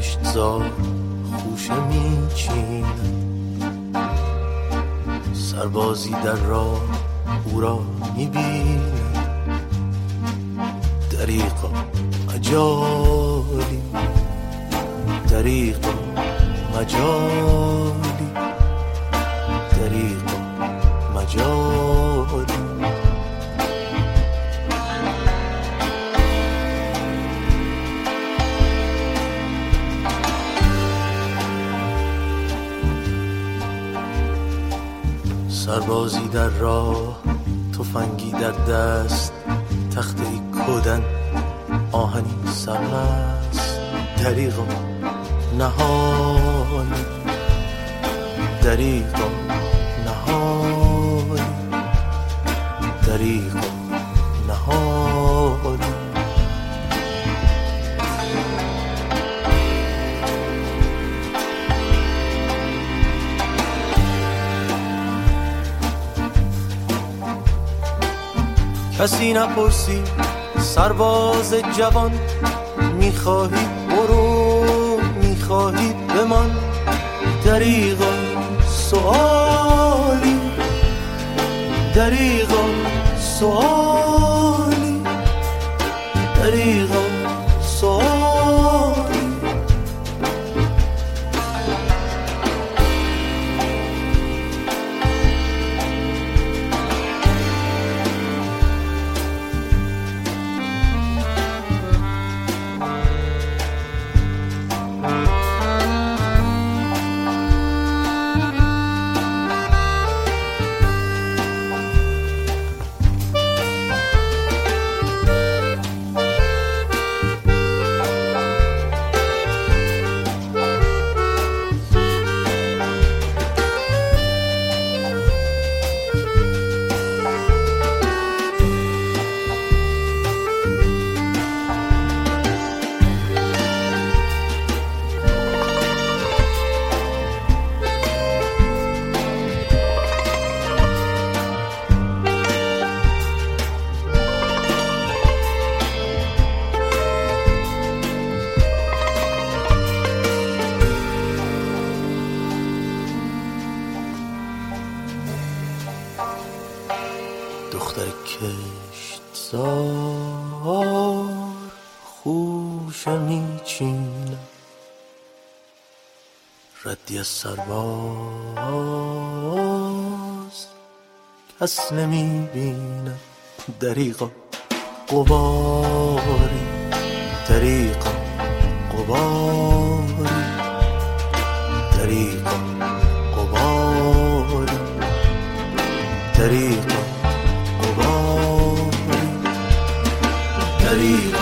کشتزار خوشه میچینه، سربازی در راه او را میبینه. دریغا مجالی، دریغا مجالی، دریغا مجالی. سربازی در راه، تفنگی در دست، تخته کودن، آهنی سرمست. دریغا نهانی، دریغا نهانی، دریغا نهانی. کسی نپرسی سرباز جوان، میخواهی برو میخواهی بمان. دریغا سؤالی، دریغا سؤالی، دریغا سؤالی. دختر کشتزار خوشه میچینه، ردی از سرباز کس نمیبینه. دریغا غباری، دریغا غباری، دریغا غباری، دریغا غباری، دریغا